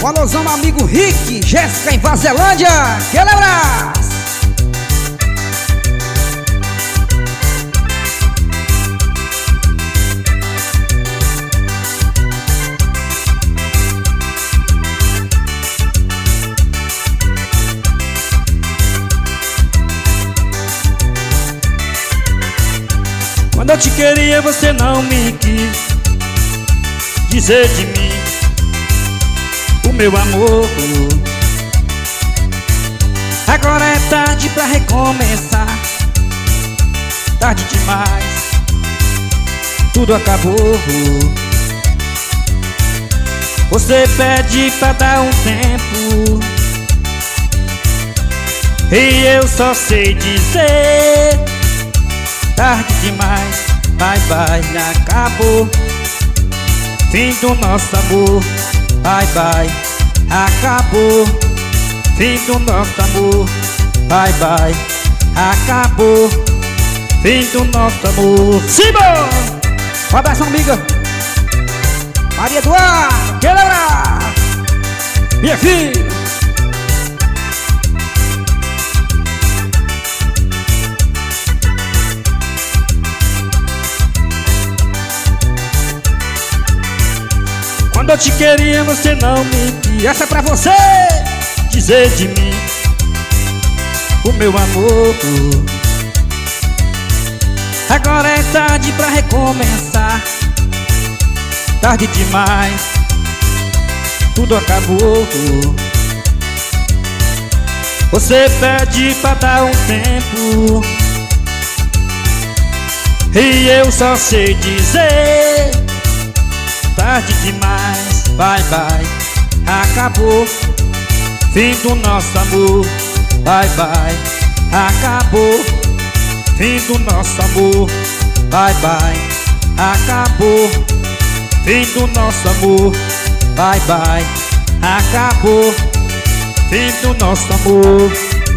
Um alusão, amigo Rick, Jéssica em Vazelândia. Aquele abraço. Quando eu te queria, você não me quis dizer de mim o meu amor. Agora é tarde pra recomeçar, tarde demais, tudo acabou. Você pede pra dar um tempo e eu só sei dizer tarde demais, bye bye, acabou. Fim do nosso amor, bye bye, acabou. Fim do nosso amor, bye bye, acabou. Fim do nosso amor. Simba! Um abraço, amiga Maria Eduardo, aquele abraço. Minha filha. Quando eu te queria, você não me quis. Essa é pra você dizer de mim o meu amor. Agora é tarde pra recomeçar, tarde demais, tudo acabou. Você pede pra dar um tempo e eu só sei dizer tarde demais, bye bye, acabou. Fim do nosso amor, bye bye, acabou. Fim do nosso amor, bye bye, acabou. Fim do nosso amor, bye bye, acabou. Fim do nosso amor,